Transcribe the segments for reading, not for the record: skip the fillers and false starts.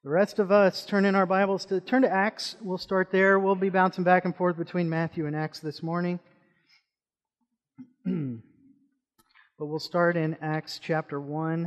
The rest of us turn in our Bibles turn to Acts. We'll start there. We'll be bouncing back and forth between Matthew and Acts this morning. But we'll start in Acts chapter 1.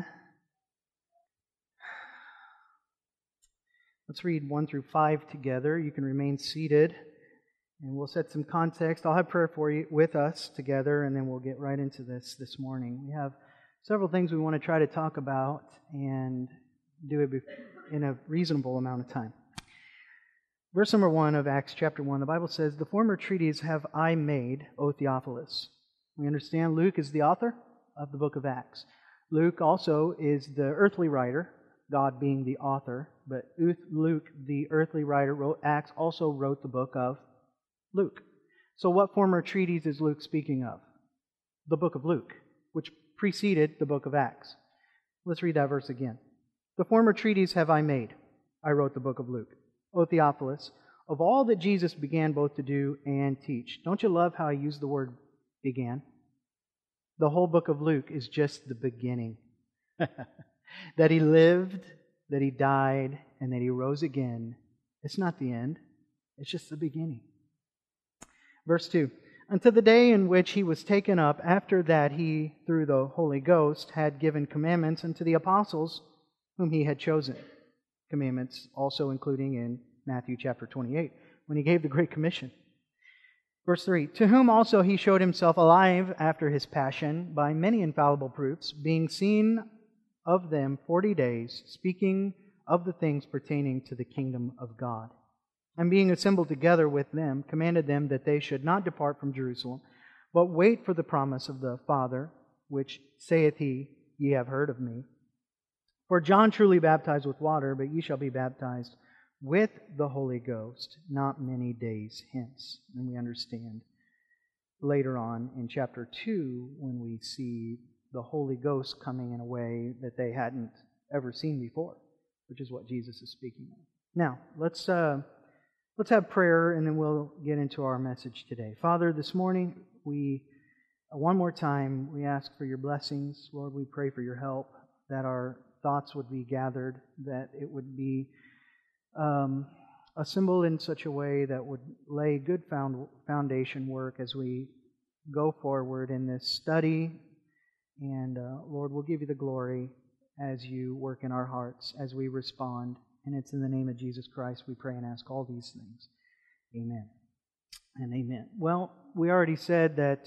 Let's read 1 through 5 together. You can remain seated, and we'll set some context. I'll have prayer for you with us together, and then we'll get right into this morning. We have several things we want to try to talk about and do it in a reasonable amount of time. Verse number 1 of Acts chapter 1, the Bible says, "The former treatise have I made, O Theophilus." We understand Luke is the author of the book of Acts. Luke also is the earthly writer, God being the author, but Luke, the earthly writer, wrote Acts, also wrote the book of Luke. So what former treatise is Luke speaking of? The book of Luke, which preceded the book of Acts. Let's read that verse again. "The former treatise have I made, I wrote the book of Luke. O Theophilus, of all that Jesus began both to do and teach." Don't you love how I use the word began? The whole book of Luke is just the beginning. That He lived, that He died, and that He rose again. It's not the end. It's just the beginning. Verse 2. "Until the day in which He was taken up, after that He, through the Holy Ghost, had given commandments unto the apostles whom He had chosen." Commandments also including in Matthew chapter 28, when He gave the Great Commission. Verse 3, "To whom also He showed Himself alive after His passion by many infallible proofs, being seen of them 40 days, speaking of the things pertaining to the kingdom of God. And being assembled together with them, commanded them that they should not depart from Jerusalem, but wait for the promise of the Father, which saith He, Ye have heard of me. For John truly baptized with water, but ye shall be baptized with the Holy Ghost not many days hence." And we understand later on in chapter 2 when we see the Holy Ghost coming in a way that they hadn't ever seen before, which is what Jesus is speaking of. Now, let's have prayer, and then we'll get into our message today. Father, this morning, one more time, we ask for Your blessings. Lord, we pray for Your help, that our thoughts would be gathered, that it would be assembled in such a way that would lay good foundation work as we go forward in this study. And Lord, we'll give You the glory as You work in our hearts, as we respond. And it's in the name of Jesus Christ we pray and ask all these things. Amen and amen. Well, we already said that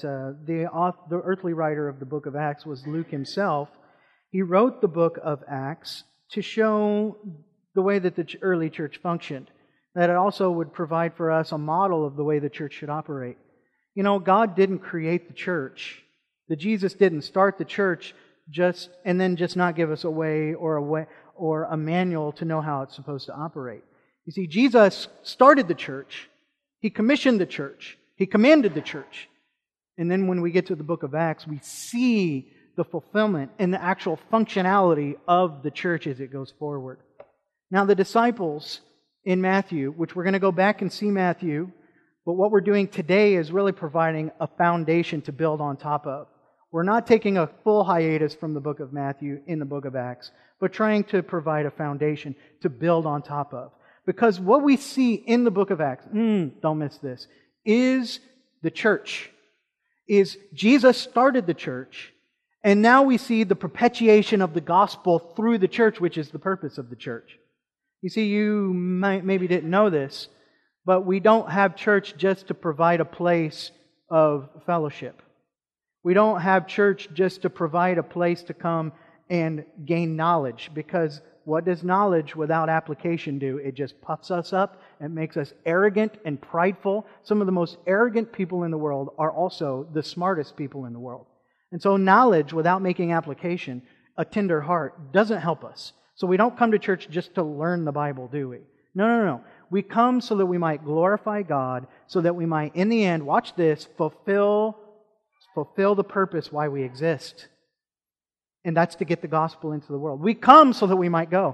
the earthly writer of the book of Acts was Luke himself. He wrote the book of Acts to show the way that the early church functioned, that it also would provide for us a model of the way the church should operate. You know, God didn't create the church. That Jesus didn't start the church and then not give us a way or a manual to know how it's supposed to operate. You see, Jesus started the church. He commissioned the church. He commanded the church. And then when we get to the book of Acts, we see the fulfillment and the actual functionality of the church as it goes forward. Now, the disciples in Matthew, which we're going to go back and see Matthew, but what we're doing today is really providing a foundation to build on top of. We're not taking a full hiatus from the book of Matthew in the book of Acts, but trying to provide a foundation to build on top of. Because what we see in the book of Acts, don't miss this, is the church. Is Jesus started the church, and now we see the perpetuation of the gospel through the church, which is the purpose of the church. You see, you maybe didn't know this, but we don't have church just to provide a place of fellowship. We don't have church just to provide a place to come and gain knowledge, because what does knowledge without application do? It just puffs us up and makes us arrogant and prideful. Some of the most arrogant people in the world are also the smartest people in the world. And so knowledge without making application, a tender heart, doesn't help us. So we don't come to church just to learn the Bible, do we? No. We come so that we might glorify God, so that we might, in the end, watch this, fulfill the purpose why we exist. And that's to get the gospel into the world. We come so that we might go.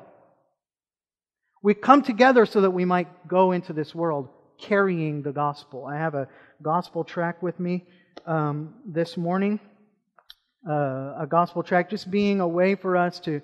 We come together so that we might go into this world carrying the gospel. I have a gospel tract with me this morning. A gospel tract just being a way for us to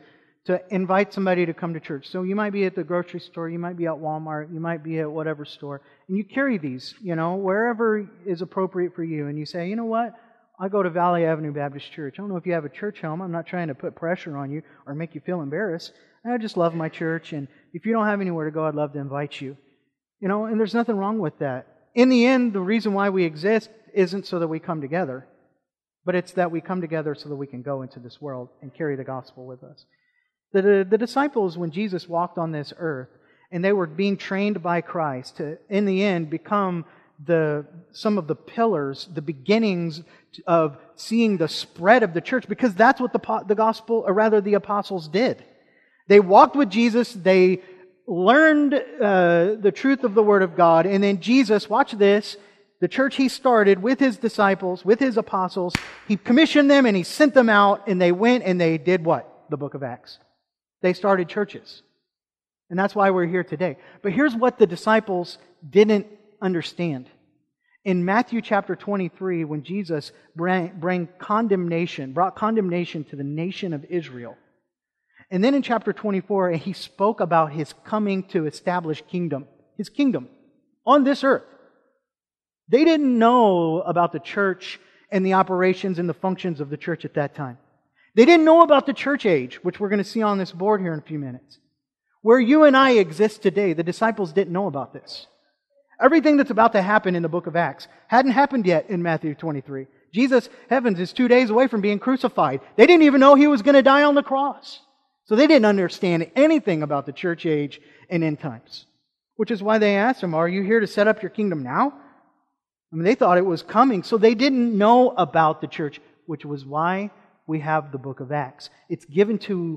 to invite somebody to come to church. So you might be at the grocery store, you might be at Walmart, you might be at whatever store, and you carry these, wherever is appropriate for you, and you say, you know what? I go to Valley Avenue Baptist Church. I don't know if you have a church home. I'm not trying to put pressure on you or make you feel embarrassed. I just love my church, and if you don't have anywhere to go, I'd love to invite you. And there's nothing wrong with that. In the end, the reason why we exist isn't so that we come together, but it's that we come together so that we can go into this world and carry the gospel with us. The disciples, when Jesus walked on this earth, and they were being trained by Christ to, in the end, become some of the pillars, the beginnings of seeing the spread of the church, because that's what the gospel, or rather the apostles did. They walked with Jesus, they learned the truth of the Word of God, and then Jesus, watch this, the church He started with His disciples, with His apostles, He commissioned them and He sent them out, and they went and they did what? The book of Acts. They started churches. And that's why we're here today. But here's what the disciples didn't understand. In Matthew chapter 23, when Jesus brought condemnation to the nation of Israel, and then in chapter 24, He spoke about His coming to establish His kingdom on this earth. They didn't know about the church and the operations and the functions of the church at that time. They didn't know about the church age, which we're going to see on this board here in a few minutes. Where you and I exist today, the disciples didn't know about this. Everything that's about to happen in the book of Acts hadn't happened yet in Matthew 23. Jesus, heavens, is 2 days away from being crucified. They didn't even know He was going to die on the cross. So they didn't understand anything about the church age and end times. Which is why they asked Him, are you here to set up your kingdom now? I mean, they thought it was coming, so they didn't know about the church, which was why we have the book of Acts. It's given to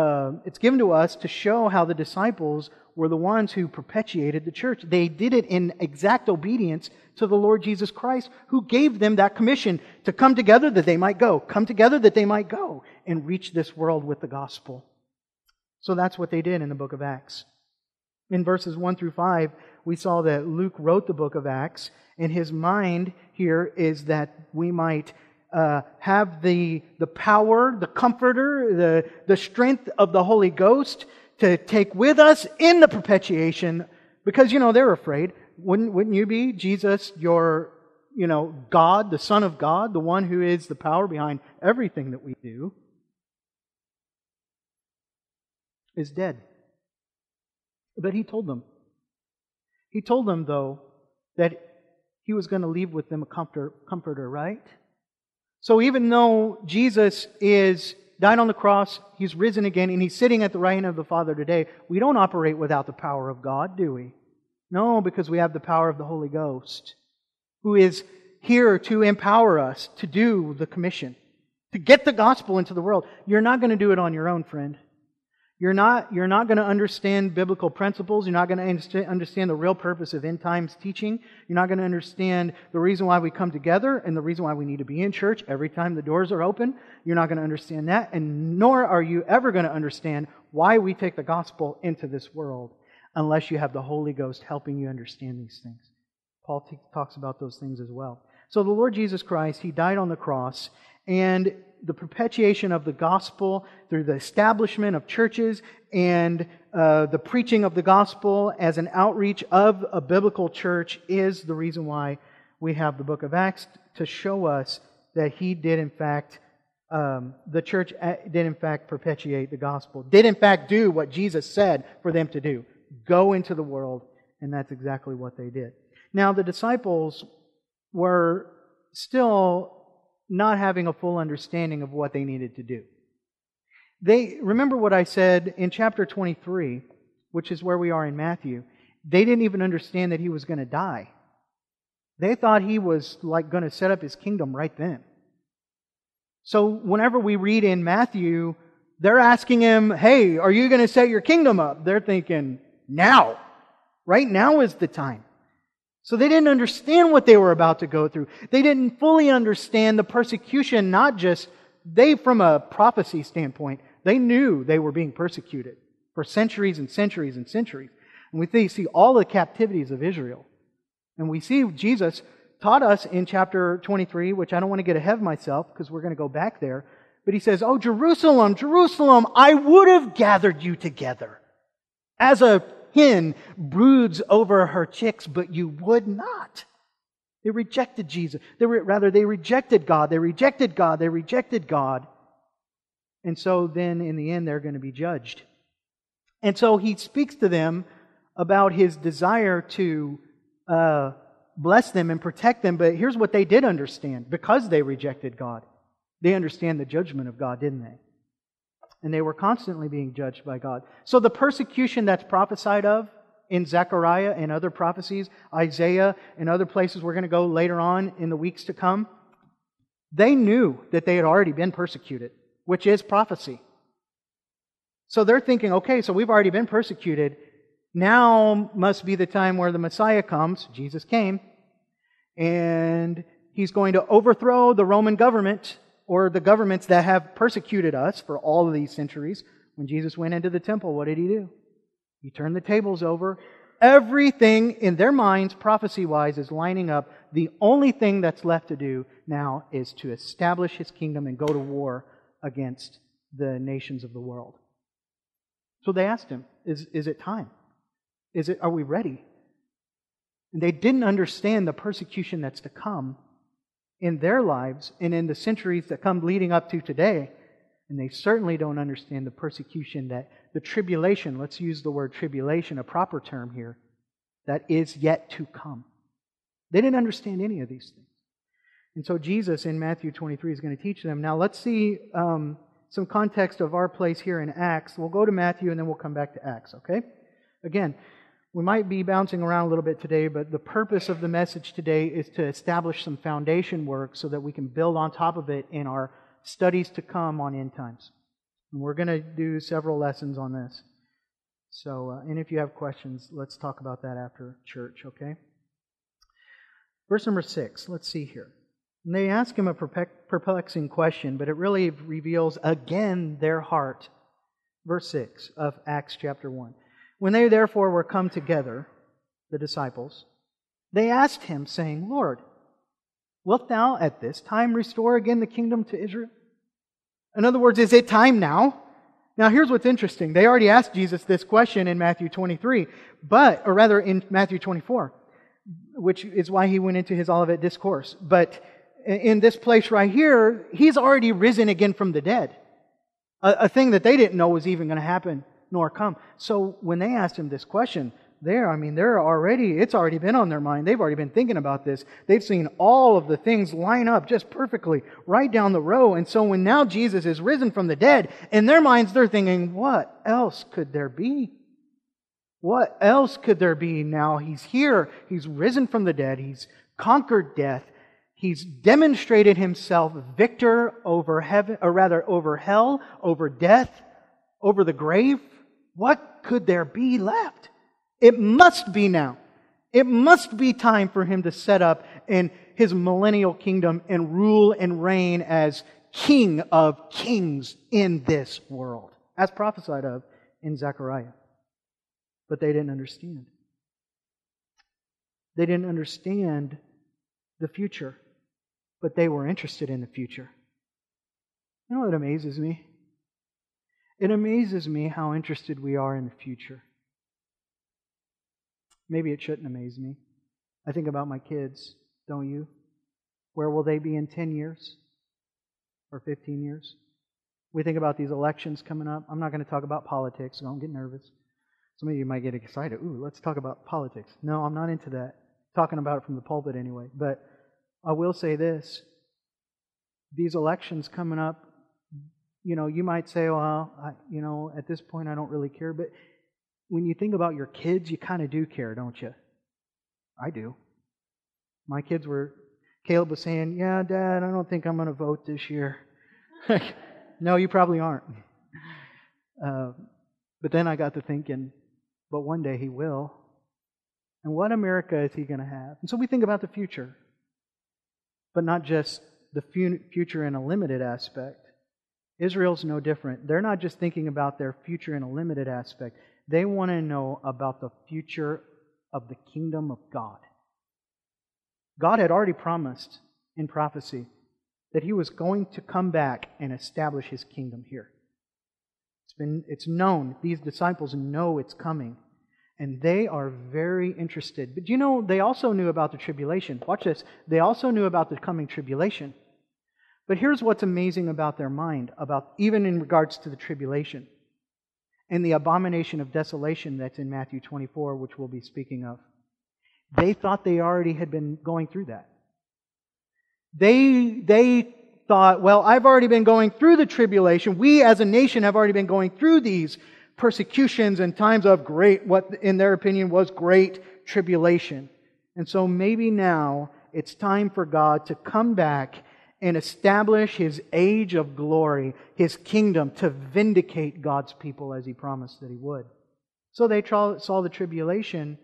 us to show how the disciples were the ones who perpetuated the church. They did it in exact obedience to the Lord Jesus Christ, who gave them that commission to come together that they might go. Come together that they might go and reach this world with the gospel. So that's what they did in the book of Acts. In verses 1 through 5, we saw that Luke wrote the book of Acts, and his mind here is that we might have the power, the comforter, the strength of the Holy Ghost to take with us in the perpetuation, because, they're afraid. Wouldn't you be? Jesus, your, God, the Son of God, the one who is the power behind everything that we do, is dead. But He told them. He told them, though, that He was going to leave with them a comforter, right? So even though Jesus died on the cross, He's risen again, and He's sitting at the right hand of the Father today, we don't operate without the power of God, do we? No, because we have the power of the Holy Ghost, who is here to empower us to do the commission, to get the gospel into the world. You're not going to do it on your own, friend. You're not going to understand biblical principles. You're not going to understand the real purpose of end times teaching. You're not going to understand the reason why we come together and the reason why we need to be in church every time the doors are open. You're not going to understand that, and nor are you ever going to understand why we take the gospel into this world unless you have the Holy Ghost helping you understand these things. Paul talks about those things as well. So the Lord Jesus Christ, He died on the cross, and the perpetuation of the gospel through the establishment of churches and the preaching of the gospel as an outreach of a biblical church is the reason why we have the book of Acts, to show us that He did in fact, the church did in fact perpetuate the gospel, did in fact do what Jesus said for them to do. Go into the world, and that's exactly what they did. Now the disciples were still not having a full understanding of what they needed to do. Remember what I said in chapter 23, which is where we are in Matthew. They didn't even understand that He was going to die. They thought He was going to set up His kingdom right then. So whenever we read in Matthew, they're asking Him, hey, are you going to set your kingdom up? They're thinking, now. Right now is the time. So they didn't understand what they were about to go through. They didn't fully understand the persecution, from a prophecy standpoint, they knew they were being persecuted for centuries and centuries and centuries. And we see all the captivities of Israel. And we see Jesus taught us in chapter 23, which I don't want to get ahead of myself because we're going to go back there, But he says, "Oh, Jerusalem, Jerusalem, I would have gathered you together as a hen broods over her chicks, but you would not." They rejected Jesus. They rejected God. They rejected God. They rejected God. And so then in the end, they're going to be judged. And so he speaks to them about his desire to bless them and protect them. But here's what they did understand. Because they rejected God, they understand the judgment of God, didn't they? And they were constantly being judged by God. So the persecution that's prophesied of in Zechariah and other prophecies, Isaiah and other places we're going to go later on in the weeks to come, they knew that they had already been persecuted, which is prophecy. So they're thinking, okay, so we've already been persecuted. Now must be the time where the Messiah comes. Jesus came. And He's going to overthrow the Roman government or the governments that have persecuted us for all of these centuries. When Jesus went into the temple, what did He do? He turned the tables over. Everything in their minds, prophecy-wise, is lining up. The only thing that's left to do now is to establish His kingdom and go to war against the nations of the world. So they asked Him, is it time? Are we ready? And they didn't understand the persecution that's to come in their lives and in the centuries that come leading up to today. And they certainly don't understand the persecution that the tribulation, let's use the word tribulation, a proper term here, that is yet to come. They didn't understand any of these things. And so Jesus in Matthew 23 is going to teach them. Now let's see some context of our place here in Acts. We'll go to Matthew and then we'll come back to Acts, okay? Again, we might be bouncing around a little bit today, but the purpose of the message today is to establish some foundation work so that we can build on top of it in our studies to come on end times. And we're going to do several lessons on this. So, and if you have questions, let's talk about that after church, okay? Verse number 6, let's see here. And they ask Him a perplexing question, but it really reveals again their heart. Verse 6 of Acts chapter 1. When they therefore were come together, the disciples, they asked Him, saying, Lord, wilt Thou at this time restore again the kingdom to Israel? In other words, is it time now? Now here's what's interesting. They already asked Jesus this question in Matthew 23, or rather in Matthew 24, which is why He went into His Olivet Discourse. But in this place right here, He's already risen again from the dead. A thing that they didn't know was even going to happen nor come. So when they asked Him this question, it's already been on their mind. They've already been thinking about this. They've seen all of the things line up just perfectly right down the row. And so when now Jesus is risen from the dead, in their minds they're thinking, what else could there be? What else could there be now? He's here. He's risen from the dead. He's conquered death. He's demonstrated Himself victor over heaven, or rather over hell, over death, over the grave. What could there be left? It must be now. It must be time for Him to set up in His millennial kingdom and rule and reign as King of kings in this world, as prophesied of in Zechariah. But they didn't understand. They didn't understand the future, but they were interested in the future. You know what amazes me? It amazes me how interested we are in the future. Maybe it shouldn't amaze me. I think about my kids, don't you? Where will they be in 10 years? Or 15 years? We think about these elections coming up. I'm not going to talk about politics, so don't get nervous. Some of you might get excited. Ooh, let's talk about politics. No, I'm not into that. Talking about it from the pulpit anyway. But I will say this. These elections coming up, you might say, well, at this point I don't really care. But when you think about your kids, you kind of do care, don't you? I do. My kids Caleb was saying, yeah, Dad, I don't think I'm going to vote this year. No, you probably aren't. But then I got to thinking, but one day he will. And what America is he going to have? And so we think about the future. But not just the future in a limited aspect. Israel's no different. They're not just thinking about their future in a limited aspect. They want to know about the future of the kingdom of God. God had already promised in prophecy that He was going to come back and establish His kingdom here. It's known. These disciples know it's coming. And they are very interested. But you know, they also knew about the tribulation. Watch this. They also knew about the coming tribulation. But here's what's amazing about their mind, about even in regards to the tribulation and the abomination of desolation that's in Matthew 24, which we'll be speaking of. They thought they already had been going through that. They thought, well, I've already been going through the tribulation. We as a nation have already been going through these persecutions and times of great, what in their opinion was great tribulation. And so maybe now it's time for God to come back and establish His age of glory, His kingdom, to vindicate God's people as He promised that He would. So they saw the tribulation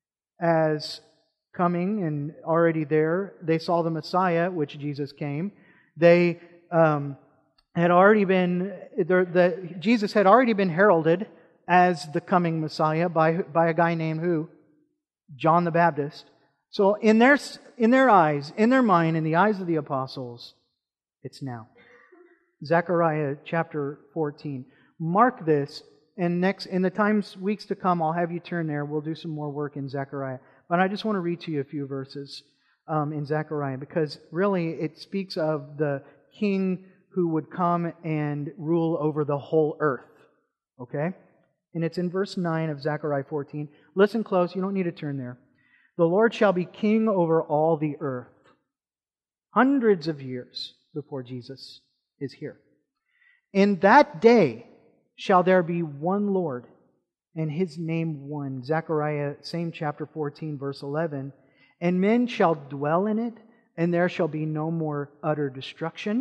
as coming and already there. They saw the Messiah, which Jesus came. They had already been, Jesus had already been heralded as the coming Messiah by a guy named who? John the Baptist. So in their eyes, in their mind, in the eyes of the apostles, it's now. Zechariah chapter 14. Mark this, and in the weeks to come, I'll have you turn there. We'll do some more work in Zechariah. But I just want to read to you a few verses in Zechariah, because really it speaks of the king who would come and rule over the whole earth. Okay? And it's in verse 9 of Zechariah 14. Listen close, you don't need to turn there. The Lord shall be king over all the earth. Hundreds of years before Jesus is here. In that day shall there be one Lord, and His name one. Zechariah, same chapter 14, verse 11. And men shall dwell in it, and there shall be no more utter destruction,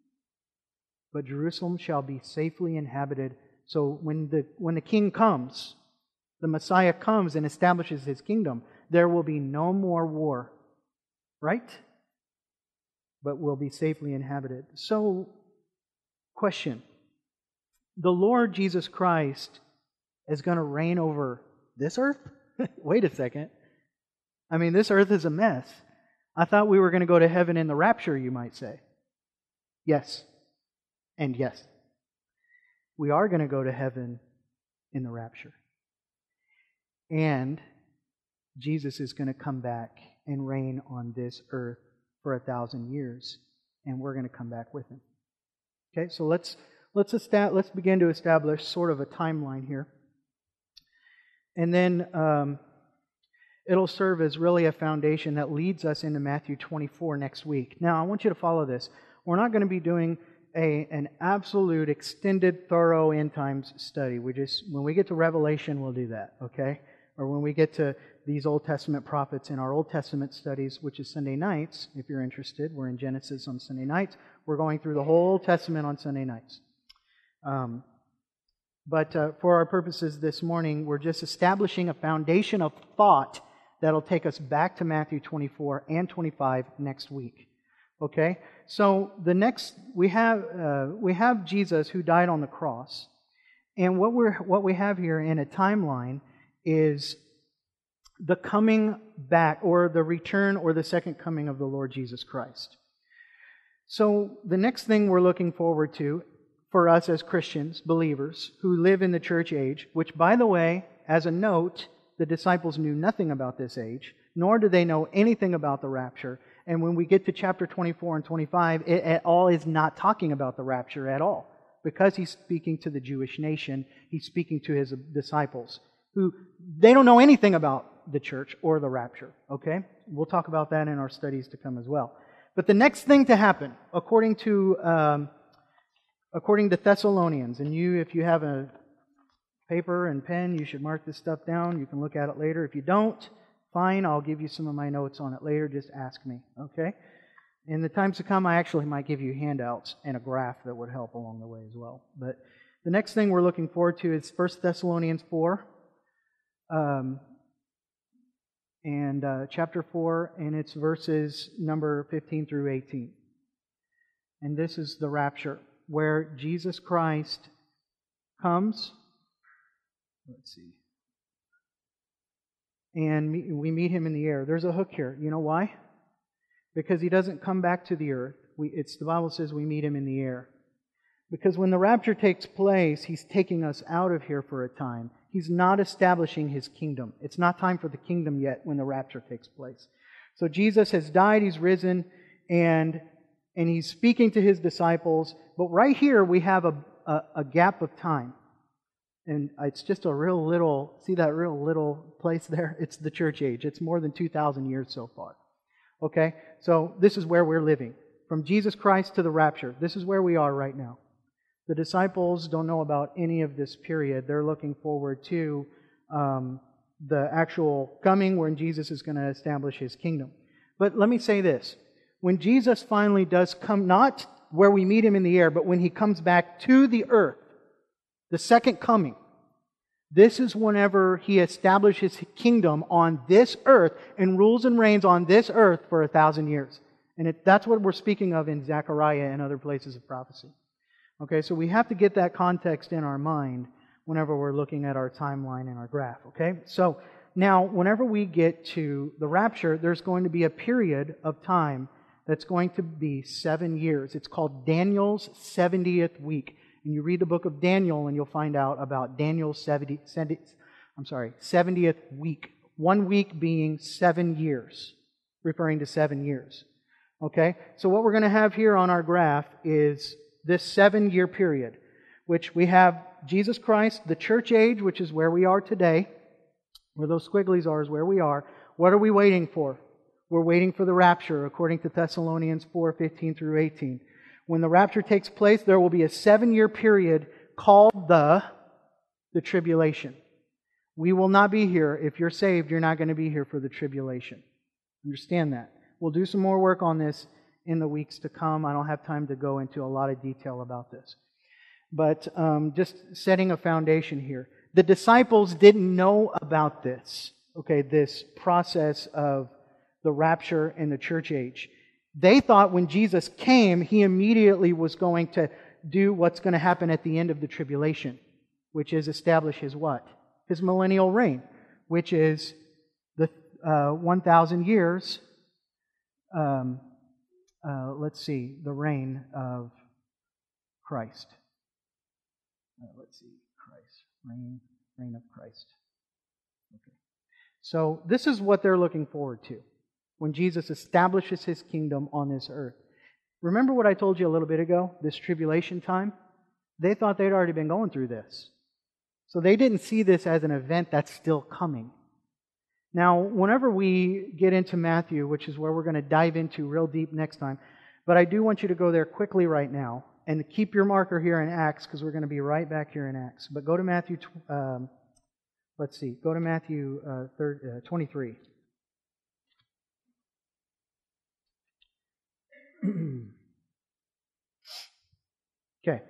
but Jerusalem shall be safely inhabited. So when the king comes, the Messiah comes and establishes His kingdom, there will be no more war, right? But will be safely inhabited. So, question. The Lord Jesus Christ is going to reign over this earth? Wait a second. I mean, this earth is a mess. I thought we were going to go to heaven in the rapture, you might say. Yes. And yes. We are going to go to heaven in the rapture. And Jesus is going to come back and reign on this earth for 1,000 years. And we're going to come back with Him. Okay, so let's begin to establish sort of a timeline here. And then it'll serve as really a foundation that leads us into Matthew 24 next week. Now, I want you to follow this. We're not going to be doing an absolute extended, thorough end times study. When we get to Revelation, we'll do that, okay? Or when we get to these Old Testament prophets in our Old Testament studies, which is Sunday nights, if you're interested. We're in Genesis on Sunday nights. We're going through the whole Old Testament on Sunday nights. But for our purposes this morning, we're just establishing a foundation of thought that'll take us back to Matthew 24 and 25 next week. Okay? So we have Jesus who died on the cross. And what we have here in a timeline is the coming back, or the return, or the second coming of the Lord Jesus Christ. So the next thing we're looking forward to for us as Christians, believers, who live in the church age, which, by the way, as a note, the disciples knew nothing about this age, nor do they know anything about the rapture. And when we get to chapter 24 and 25, it at all is not talking about the rapture at all. Because He's speaking to the Jewish nation, He's speaking to His disciples, who they don't know anything about the church or the rapture. Okay? We'll talk about that in our studies to come as well. But the next thing to happen, according to Thessalonians, and if you have a paper and pen, you should mark this stuff down. You can look at it later. If you don't, fine, I'll give you some of my notes on it later. Just ask me, okay? In the times to come, I actually might give you handouts and a graph that would help along the way as well. But the next thing we're looking forward to is 1 Thessalonians 4, chapter 4, and it's verses number 15 through 18. And this is the rapture, where Jesus Christ comes. Let's see. And we meet Him in the air. There's a hook here. You know why? Because He doesn't come back to the earth The Bible says we meet Him in the air. Because when the rapture takes place, He's taking us out of here for a time. He's not establishing His kingdom. It's not time for the kingdom yet when the rapture takes place. So Jesus has died, He's risen, and He's speaking to His disciples. But right here we have a gap of time. And it's just a real little, see that real little place there? It's the church age. It's more than 2,000 years so far. Okay? So this is where we're living. From Jesus Christ to the rapture. This is where we are right now. The disciples don't know about any of this period. They're looking forward to the actual coming when Jesus is going to establish His kingdom. But let me say this. When Jesus finally does come, not where we meet Him in the air, but when He comes back to the earth, the second coming, this is whenever He establishes His kingdom on this earth and rules and reigns on this earth for 1,000 years. And that's what we're speaking of in Zechariah and other places of prophecy. Okay, so we have to get that context in our mind whenever we're looking at our timeline and our graph. Okay, so now whenever we get to the rapture, there's going to be a period of time that's going to be 7 years. It's called Daniel's 70th week. And you read the book of Daniel and you'll find out about Daniel's 70th week. 1 week being 7 years, referring to 7 years. Okay, so what we're going to have here on our graph is this 7-year period, which we have Jesus Christ, the church age, which is where we are today. Where those squigglies are is where we are. What are we waiting for? We're waiting for the rapture, according to Thessalonians 4:15 through 18. When the rapture takes place, there will be a 7-year period called the tribulation. We will not be here. If you're saved, you're not going to be here for the tribulation. Understand that. We'll do some more work on this in the weeks to come. I don't have time to go into a lot of detail about this. But just setting a foundation here. The disciples didn't know about this, okay, this process of the rapture and the church age. They thought when Jesus came, He immediately was going to do what's going to happen at the end of the tribulation, which is establish His what? His millennial reign, which is the 1,000 years. The reign of Christ. Reign of Christ. Okay. So this is what they're looking forward to when Jesus establishes His kingdom on this earth. Remember what I told you a little bit ago, this tribulation time? They thought they'd already been going through this. So they didn't see this as an event that's still coming. Now, whenever we get into Matthew, which is where we're going to dive into real deep next time, but I do want you to go there quickly right now and keep your marker here in Acts because we're going to be right back here in Acts. But go to Matthew, go to Matthew 23. Okay.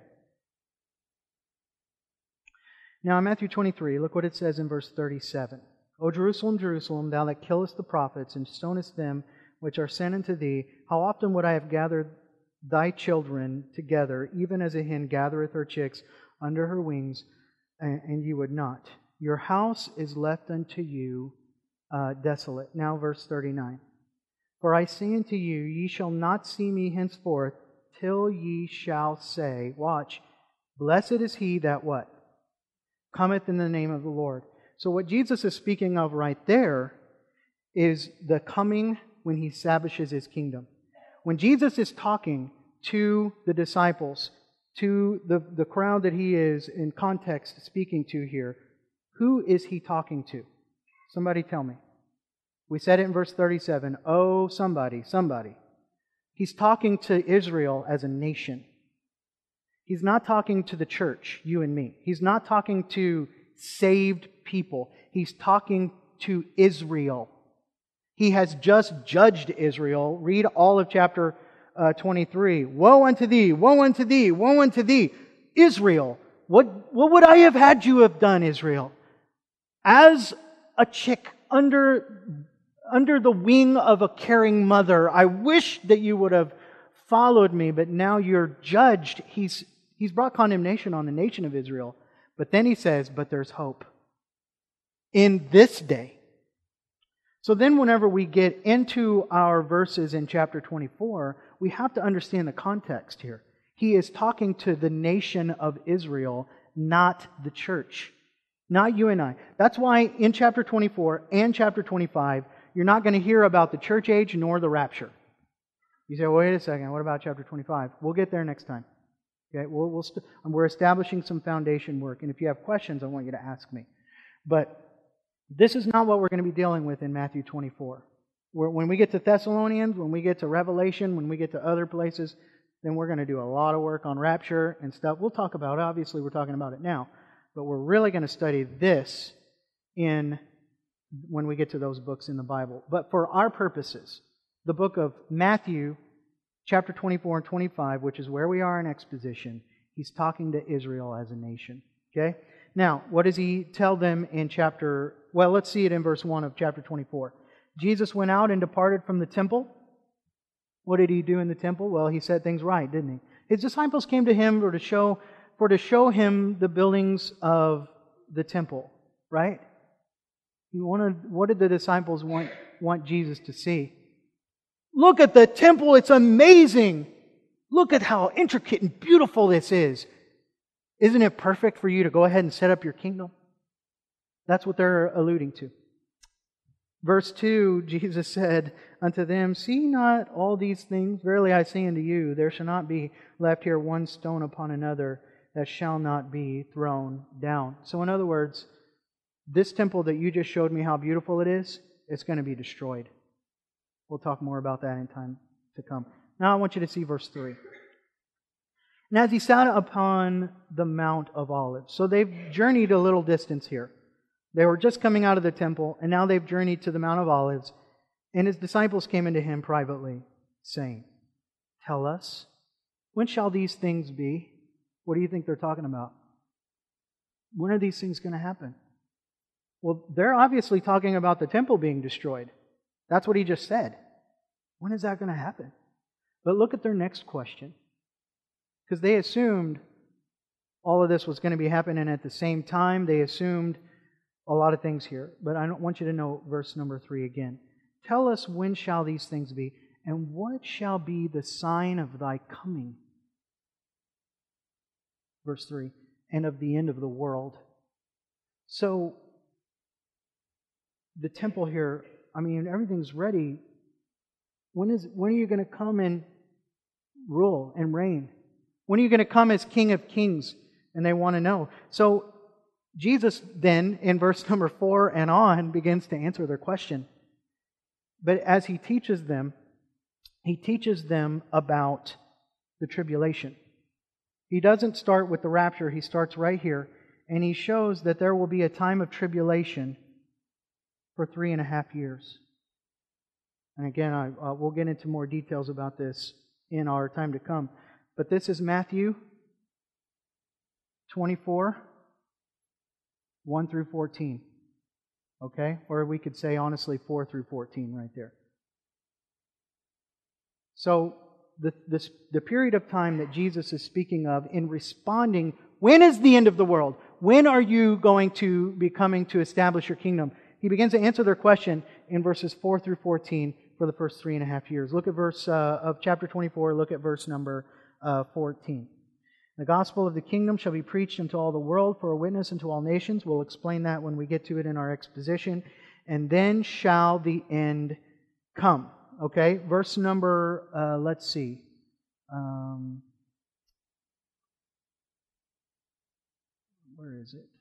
Now in Matthew 23, look what it says in verse 37. O Jerusalem, Jerusalem, thou that killest the prophets and stonest them which are sent unto thee, how often would I have gathered thy children together, even as a hen gathereth her chicks under her wings, and ye would not. Your house is left unto you desolate. Now verse 39. For I say unto you, ye shall not see me henceforth, till ye shall say, watch, blessed is he that what? Cometh in the name of the Lord. So what Jesus is speaking of right there is the coming when He establishes His kingdom. When Jesus is talking to the disciples, to the crowd that He is in context speaking to here, who is He talking to? Somebody tell me. We said it in verse 37. Oh, somebody. He's talking to Israel as a nation. He's not talking to the church, you and me. He's not talking to saved people. He's talking to Israel. He has just judged Israel. Read all of chapter 23. Woe unto thee, woe unto thee, woe unto thee, Israel. What would I have had you have done, Israel? As a chick under the wing of a caring mother, I wish that you would have followed me, but now you're judged. He's brought condemnation on the nation of Israel. But then He says, but there's hope in this day. So then whenever we get into our verses in chapter 24, we have to understand the context here. He is talking to the nation of Israel, not the church. Not you and I. That's why in chapter 24 and chapter 25, you're not going to hear about the church age nor the rapture. You say, wait a second, what about chapter 25? We'll get there next time. Okay, we're establishing some foundation work, and if you have questions, I want you to ask me. But this is not what we're going to be dealing with in Matthew 24. When we get to Thessalonians, when we get to Revelation, when we get to other places, then we're going to do a lot of work on rapture and stuff. We'll talk about it. Obviously, we're talking about it now. But we're really going to study this when we get to those books in the Bible. But for our purposes, the book of Matthew, chapter 24 and 25, which is where we are in exposition, he's talking to Israel as a nation. Okay? Now, what does he tell them in let's see it in verse 1 of chapter 24. Jesus went out and departed from the temple. What did he do in the temple? Well, he set things right, didn't he? His disciples came to him to show him the buildings of the temple, right? What did the disciples want Jesus to see? Look at the temple, it's amazing. Look at how intricate and beautiful this is. Isn't it perfect for you to go ahead and set up your kingdom? That's what they're alluding to. Verse 2, Jesus said unto them, See not all these things? Verily I say unto you, there shall not be left here one stone upon another that shall not be thrown down. So in other words, this temple that you just showed me how beautiful it is, it's going to be destroyed. We'll talk more about that in time to come. Now I want you to see verse 3. And as he sat upon the Mount of Olives. So they've journeyed a little distance here. They were just coming out of the temple, and now they've journeyed to the Mount of Olives. And his disciples came into him privately, saying, Tell us, when shall these things be? What do you think they're talking about? When are these things going to happen? Well, they're obviously talking about the temple being destroyed. That's what he just said. When is that going to happen? But look at their next question. Because they assumed all of this was going to be happening at the same time. They assumed a lot of things here. But I don't want you to know verse number 3 again. Tell us, when shall these things be? And what shall be the sign of thy coming? Verse 3. And of the end of the world. So, the temple here, everything's ready. When are you going to come and rule and reign? When are you going to come as King of Kings? And they want to know. So, Jesus then, in verse number 4 and on, begins to answer their question. But as he teaches them about the tribulation. He doesn't start with the rapture, he starts right here. And he shows that there will be a time of tribulation for 3.5 years. And again, we'll get into more details about this in our time to come. But this is Matthew 24, 1 through 14. Okay? Or we could say, honestly, 4 through 14 right there. So, the period of time that Jesus is speaking of in responding, when is the end of the world? When are you going to be coming to establish your kingdom? He begins to answer their question in verses 4 through 14 for the first 3.5 years. Look at verse of chapter 24, look at verse number 14. The gospel of the kingdom shall be preached unto all the world for a witness unto all nations. We'll explain that when we get to it in our exposition. And then shall the end come. Okay, verse number, let's see. Where is it?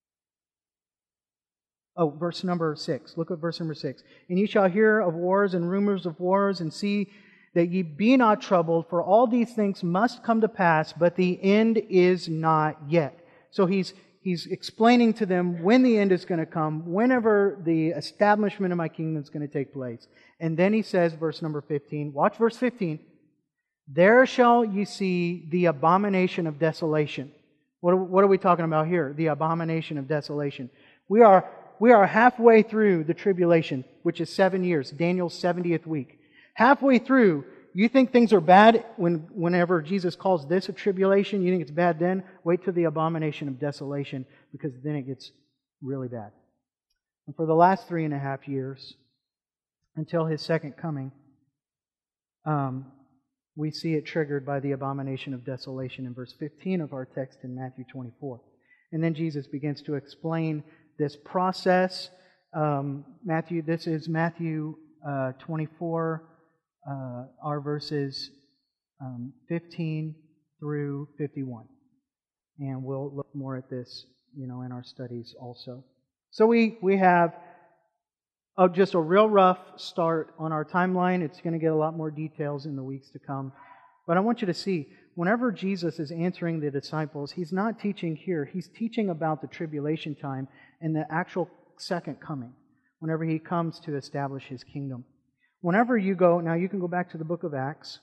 Oh, verse number 6. Look at verse number 6. And ye shall hear of wars and rumors of wars, and see that ye be not troubled, for all these things must come to pass, but the end is not yet. So he's explaining to them when the end is going to come, whenever the establishment of my kingdom is going to take place. And then he says, verse number 15, watch verse 15, there shall ye see the abomination of desolation. What are we talking about here? The abomination of desolation. We are halfway through the tribulation, which is 7 years, Daniel's 70th week. Halfway through, you think things are bad whenever Jesus calls this a tribulation? You think it's bad then? Wait till the abomination of desolation, because then it gets really bad. And for the last 3.5 years, until His second coming, We see it triggered by the abomination of desolation in verse 15 of our text in Matthew 24. And then Jesus begins to explain this process. This is Matthew 24, our verses 15 through 51. And we'll look more at this, in our studies also. So we have just a real rough start on our timeline. It's going to get a lot more details in the weeks to come. But I want you to see, whenever Jesus is answering the disciples, He's not teaching here. He's teaching about the tribulation time and the actual second coming, whenever He comes to establish His kingdom. Whenever you go, now you can go back to the book of Acts.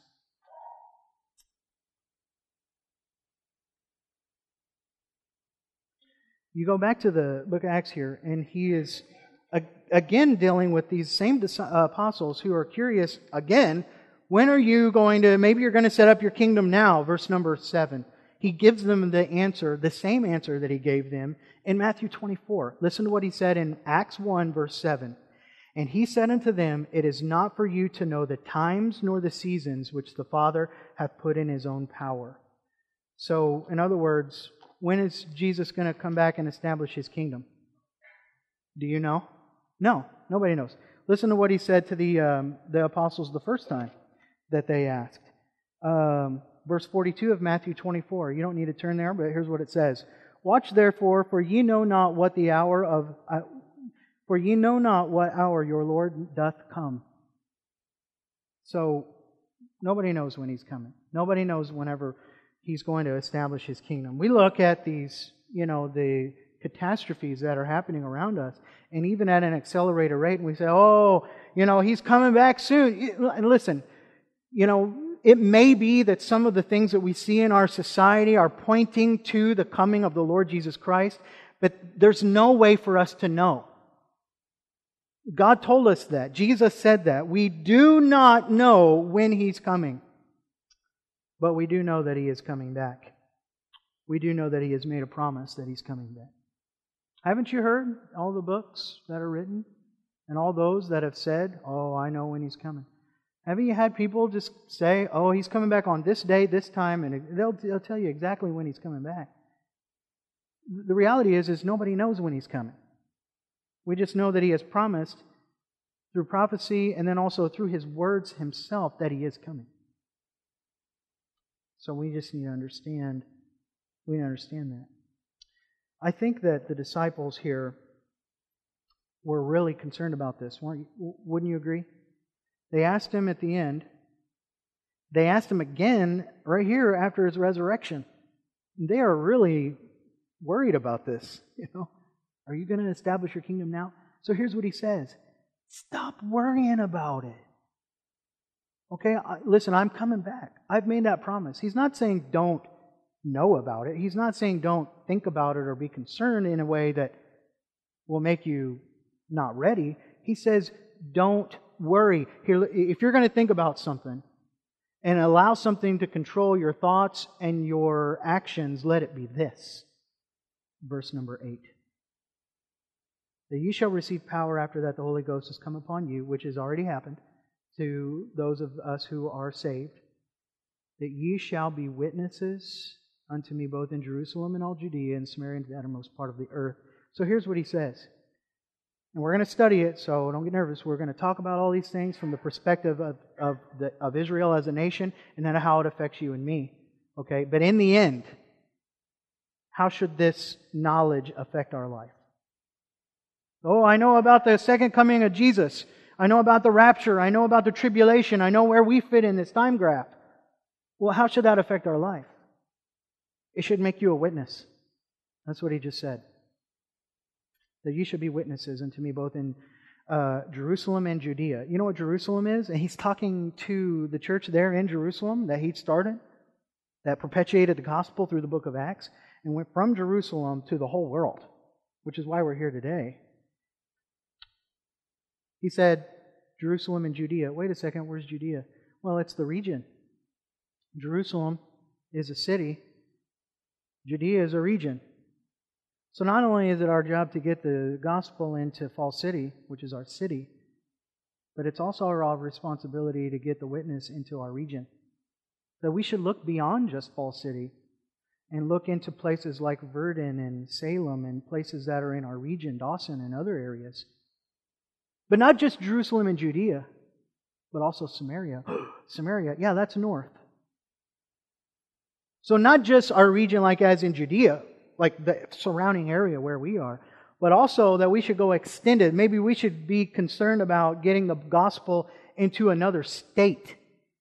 You go back to the book of Acts here, and He is again dealing with these same apostles who are curious again. When are you going to, maybe you're going to set up your kingdom now, verse number 7. He gives them the answer, the same answer that He gave them in Matthew 24. Listen to what He said in Acts 1, verse 7. And He said unto them, It is not for you to know the times nor the seasons which the Father hath put in His own power. So, in other words, when is Jesus going to come back and establish His kingdom? Do you know? No, nobody knows. Listen to what He said to the apostles the first time that they asked. Verse 42 of Matthew 24. You don't need to turn there, but here's what it says. Watch therefore, for ye know not what hour your Lord doth come. So, nobody knows when He's coming. Nobody knows whenever He's going to establish His kingdom. We look at these, the catastrophes that are happening around us, and even at an accelerated rate, and we say, He's coming back soon. And listen, it may be that some of the things that we see in our society are pointing to the coming of the Lord Jesus Christ, but there's no way for us to know. God told us that. Jesus said that. We do not know when He's coming, but we do know that He is coming back. We do know that He has made a promise that He's coming back. Haven't you heard all the books that are written and all those that have said, I know when He's coming? Haven't you had people just say, He's coming back on this day, this time, and they'll tell you exactly when He's coming back. The reality is nobody knows when He's coming. We just know that He has promised through prophecy and then also through His words Himself that He is coming. So we just need to understand. We need to understand that. I think that the disciples here were really concerned about this. Wouldn't you agree? They asked Him at the end. They asked Him again right here after His resurrection. They are really worried about this. Are you going to establish your kingdom now? So here's what He says. Stop worrying about it. Okay, listen, I'm coming back. I've made that promise. He's not saying don't know about it. He's not saying don't think about it or be concerned in a way that will make you not ready. He says don't worry. Here, if you're going to think about something and allow something to control your thoughts and your actions, let it be this. Verse number 8. That ye shall receive power after that the Holy Ghost has come upon you, which has already happened to those of us who are saved. That ye shall be witnesses unto me both in Jerusalem and all Judea and Samaria and to the uttermost part of the earth. So here's what He says. And we're going to study it, so don't get nervous. We're going to talk about all these things from the perspective of Israel as a nation and then how it affects you and me. Okay? But in the end, how should this knowledge affect our life? I know about the second coming of Jesus. I know about the rapture. I know about the tribulation. I know where we fit in this time graph. Well, how should that affect our life? It should make you a witness. That's what He just said. That ye should be witnesses unto me both in Jerusalem and Judea. You know what Jerusalem is? And He's talking to the church there in Jerusalem that He started, that perpetuated the gospel through the book of Acts, and went from Jerusalem to the whole world, which is why we're here today. He said, Jerusalem and Judea. Wait a second, where's Judea? Well, it's the region. Jerusalem is a city. Judea is a region. So not only is it our job to get the gospel into Falls City, which is our city, but it's also our responsibility to get the witness into our region. that we should look beyond just Falls City and look into places like Verdun and Salem and places that are in our region, Dawson and other areas. But not just Jerusalem and Judea, but also Samaria. Samaria, yeah, that's north. So not just our region like as in Judea, like the surrounding area where we are, but also that we should go extended. Maybe we should be concerned about getting the gospel into another state.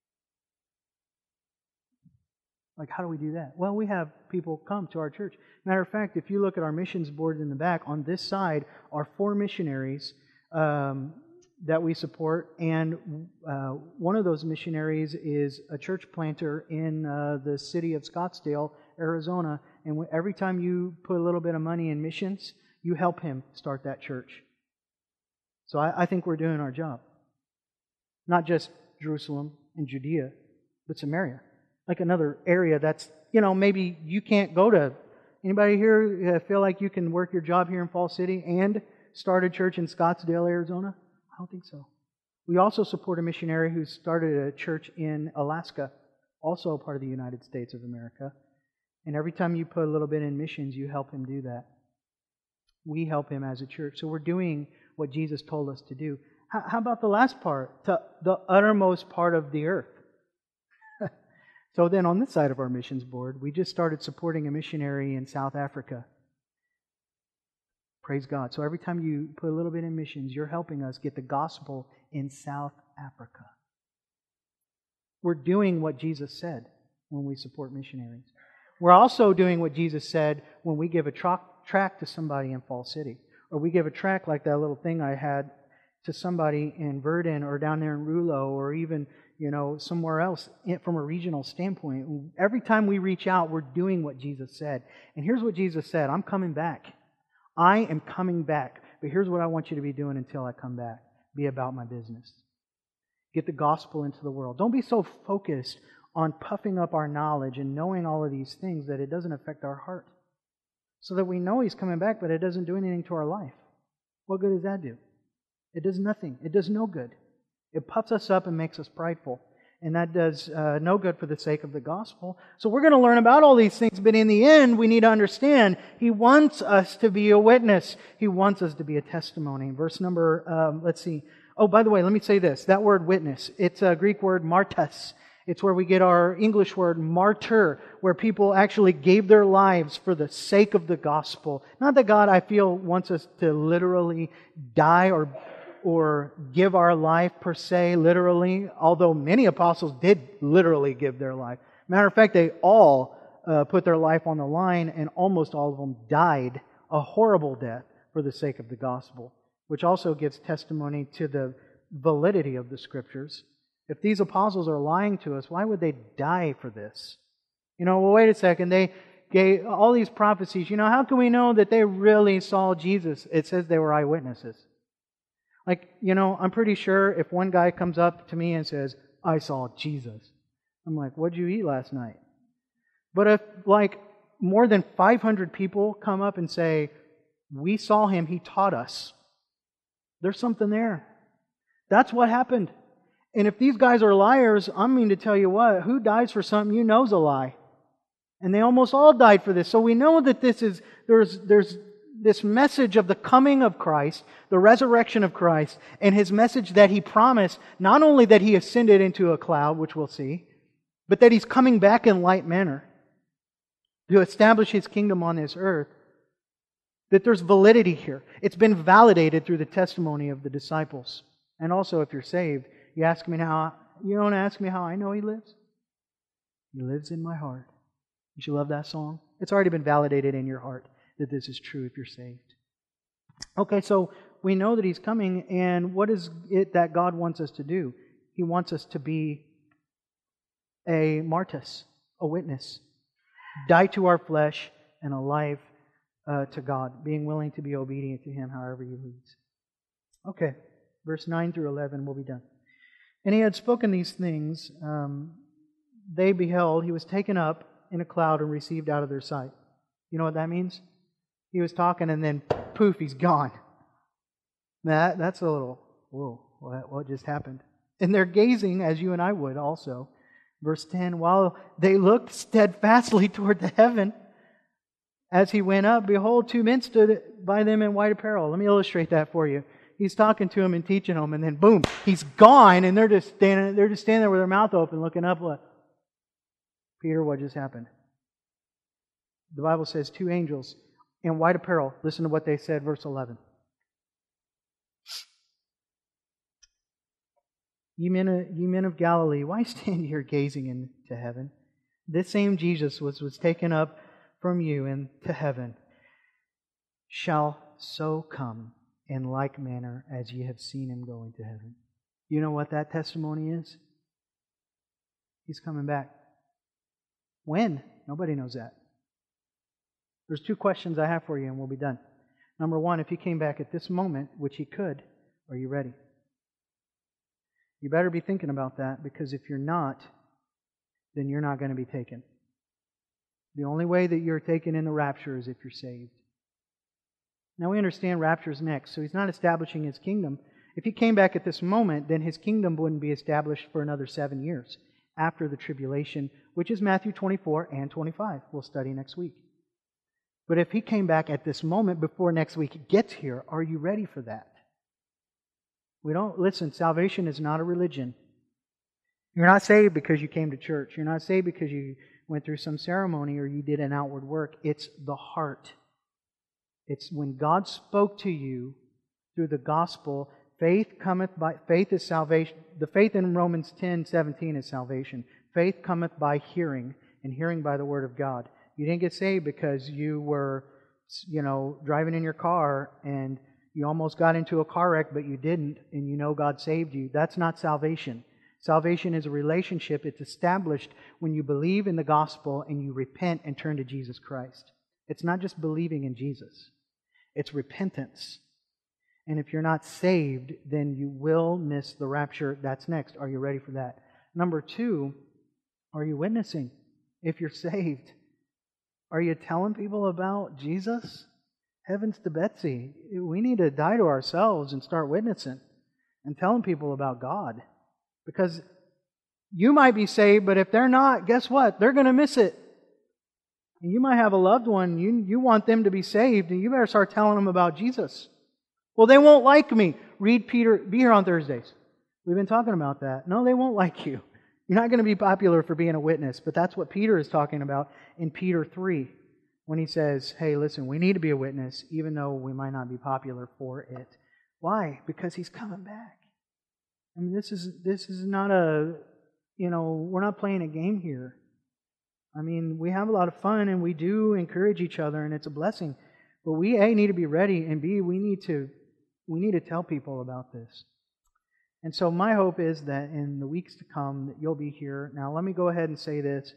Like, how do we do that? Well, we have people come to our church. Matter of fact, if you look at our missions board in the back, on this side are 4 missionaries that we support, and one of those missionaries is a church planter in the city of Scottsdale, Arizona, and every time you put a little bit of money in missions, you help him start that church. So I think we're doing our job. Not just Jerusalem and Judea, but Samaria. Like another area that's, maybe you can't go to. Anybody here feel like you can work your job here in Falls City and start a church in Scottsdale, Arizona? I don't think so. We also support a missionary who started a church in Alaska, also a part of the United States of America. And every time you put a little bit in missions, you help him do that. We help him as a church. So we're doing what Jesus told us to do. How about the last part? To the uttermost part of the earth. So then on this side of our missions board, we just started supporting a missionary in South Africa. Praise God. So every time you put a little bit in missions, you're helping us get the gospel in South Africa. We're doing what Jesus said when we support missionaries. We're also doing what Jesus said when we give a tract to somebody in Falls City. Or we give a tract like that little thing I had to somebody in Verdun or down there in Rulo or even, somewhere else from a regional standpoint. Every time we reach out, we're doing what Jesus said. And here's what Jesus said: I'm coming back. I am coming back. But here's what I want you to be doing until I come back. Be about my business. Get the gospel into the world. Don't be so focused on puffing up our knowledge and knowing all of these things that it doesn't affect our heart. So that we know He's coming back, but it doesn't do anything to our life. What good does that do? It does nothing. It does no good. It puffs us up and makes us prideful. And that does no good for the sake of the gospel. So we're going to learn about all these things, but in the end, we need to understand He wants us to be a witness. He wants us to be a testimony. Verse number, let's see. Oh, by the way, let me say this. That word witness, it's a Greek word martas. It's where we get our English word martyr, where people actually gave their lives for the sake of the gospel. Not that God, I feel, wants us to literally die or give our life per se, literally, although many apostles did literally give their life. Matter of fact, they all put their life on the line, and almost all of them died a horrible death for the sake of the gospel, which also gives testimony to the validity of the Scriptures. If these apostles are lying to us, why would they die for this? Well, wait a second, they gave all these prophecies. How can we know that they really saw Jesus? It says they were eyewitnesses. I'm pretty sure if one guy comes up to me and says, I saw Jesus, I'm like, what'd you eat last night? But if more than 500 people come up and say, we saw Him, He taught us, there's something there. That's what happened. And if these guys are liars, I mean to tell you what, who dies for something you know is a lie? And they almost all died for this. So we know that there's this message of the coming of Christ, the resurrection of Christ, and His message that He promised, not only that He ascended into a cloud, which we'll see, but that He's coming back in like manner to establish His kingdom on this earth, that there's validity here. It's been validated through the testimony of the disciples. And also, if you're saved, you don't ask me how I know He lives. He lives in my heart. You should love that song. It's already been validated in your heart that this is true if you're saved. Okay, so we know that He's coming, and what is it that God wants us to do? He wants us to be a martyrs, a witness. Die to our flesh and alive to God, being willing to be obedient to Him however He leads. Okay, verse 9 through 11, we'll be done. And He had spoken these things. They beheld, He was taken up in a cloud and received out of their sight. You know what that means? He was talking and then poof, He's gone. That's a little, whoa, what just happened? And they're gazing, as you and I would also, Verse 10, while they looked steadfastly toward the heaven, as he went up, behold, two men stood by them in white apparel. Let me illustrate that for you. He's talking to them and teaching them, and then boom, he's gone, and they're just standing there with their mouth open, looking up. What? Peter, what just happened? The Bible says two angels in white apparel. Listen to what they said, verse 11. Ye men of Galilee, why stand ye here gazing into heaven? This same Jesus was taken up from you into heaven, shall so come in like manner as ye have seen him go into heaven. You know what that testimony is? He's coming back. When? Nobody knows that. There's two questions I have for you and we'll be done. Number one, if he came back at this moment, which he could, are you ready? You better be thinking about that, because if you're not, then you're not going to be taken. The only way that you're taken in the rapture is if you're saved. Now we understand rapture is next, so he's not establishing his kingdom. If he came back at this moment, then his kingdom wouldn't be established for another 7 years after the tribulation, which is Matthew 24 and 25. We'll study next week. But if he came back at this moment before next week gets here, are you ready for that? Listen, salvation is not a religion. You're not saved because you came to church. You're not saved because you went through some ceremony or you did an outward work. It's the heart. It's when God spoke to you through the gospel. Faith is salvation. The faith in Romans 10:17 is salvation. Faith cometh by hearing, and hearing by the word of God. You didn't get saved because you were, driving in your car and you almost got into a car wreck, but you didn't, and you know God saved you. That's not salvation. Salvation is a relationship. It's established when you believe in the gospel and you repent and turn to Jesus Christ. It's not just believing in Jesus. It's repentance. And if you're not saved, then you will miss the rapture. That's next. Are you ready for that? Number two, are you witnessing? If you're saved, are you telling people about Jesus? Heavens to Betsy. We need to die to ourselves and start witnessing and telling people about God. Because you might be saved, but if they're not, guess what? They're going to miss it. And you might have a loved one, you want them to be saved, and you better start telling them about Jesus. Well, they won't like me. Read Peter, be here on Thursdays. We've been talking about that. No, they won't like you. You're not going to be popular for being a witness, but that's what Peter is talking about in Peter 3. When he says, hey, listen, we need to be a witness, even though we might not be popular for it. Why? Because he's coming back. I mean, this is not we're not playing a game here. I mean, we have a lot of fun, and we do encourage each other, and it's a blessing. But we, A, need to be ready, and B, we need to tell people about this. And so my hope is that in the weeks to come, that you'll be here. Now, let me go ahead and say this.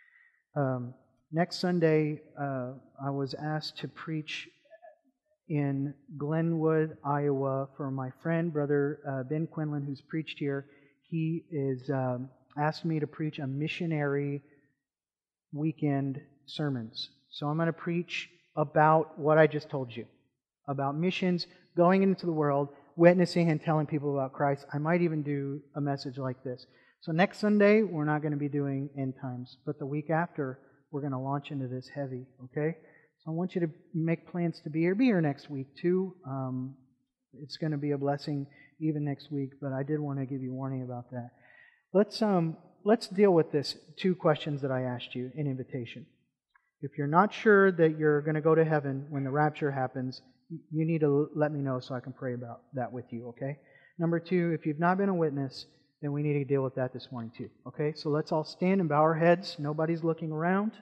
Next Sunday, I was asked to preach in Glenwood, Iowa, for my friend, Brother Ben Quinlan, who's preached here. He is asked me to preach a missionary weekend sermons. So I'm going to preach about what I just told you, about missions, going into the world, witnessing and telling people about Christ. I might even do a message like this. So next Sunday, we're not going to be doing end times, but the week after, we're going to launch into this heavy, okay? So I want you to make plans to be here. Be here next week, too. It's going to be a blessing even next week, but I did want to give you warning about that. Let's deal with this two questions that I asked you in invitation. If you're not sure that you're going to go to heaven when the rapture happens, you need to let me know so I can pray about that with you, okay? Number two, if you've not been a witness, then we need to deal with that this morning too. Okay, so let's all stand and bow our heads. Nobody's looking around.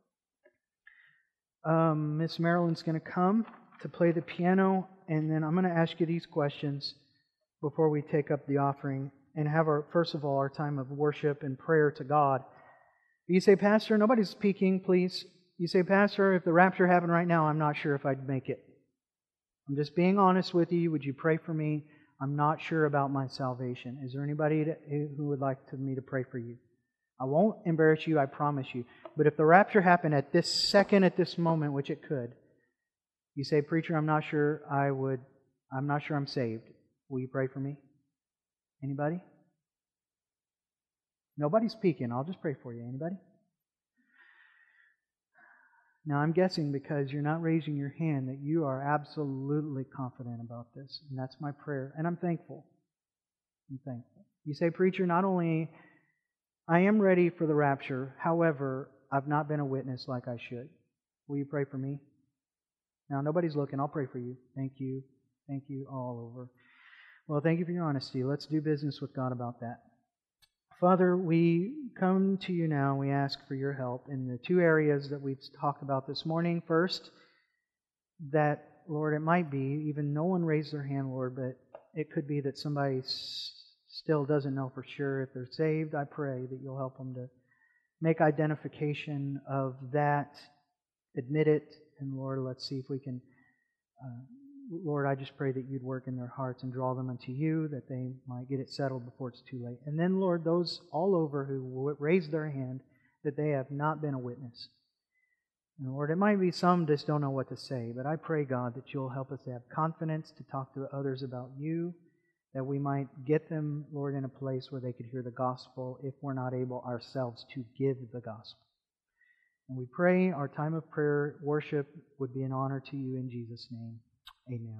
Miss Marilyn's going to come to play the piano, and then I'm going to ask you these questions before we take up the offering and have first of all, our time of worship and prayer to God. You say, Pastor, nobody's speaking, please. You say, Pastor, if the rapture happened right now, I'm not sure if I'd make it. I'm just being honest with you. Would you pray for me? I'm not sure about my salvation. Is there anybody who would like me to pray for you? I won't embarrass you, I promise you. But if the rapture happened at this second, at this moment, which it could, you say, Preacher, I'm not sure I'm saved. Will you pray for me? Anybody? Nobody's speaking. I'll just pray for you. Anybody? Now, I'm guessing because you're not raising your hand that you are absolutely confident about this. And that's my prayer. And I'm thankful. I'm thankful. You say, preacher, not only I am ready for the rapture, however, I've not been a witness like I should. Will you pray for me? Now, nobody's looking. I'll pray for you. Thank you. Thank you all over. Well, thank you for your honesty. Let's do business with God about that. Father, we come to you now. We ask for your help in the two areas that we've talked about this morning. First, that, Lord, it might be, even no one raised their hand, Lord, but it could be that somebody still doesn't know for sure if they're saved. I pray that you'll help them to make identification of that, admit it, and Lord, let's see if we can, Lord, I just pray that you'd work in their hearts and draw them unto you, that they might get it settled before it's too late. And then, Lord, those all over who raise their hand, that they have not been a witness. And Lord, it might be some just don't know what to say, but I pray, God, that you'll help us to have confidence to talk to others about you, that we might get them, Lord, in a place where they could hear the gospel if we're not able ourselves to give the gospel. And we pray our time of prayer, worship, would be an honor to you in Jesus' name. Amen.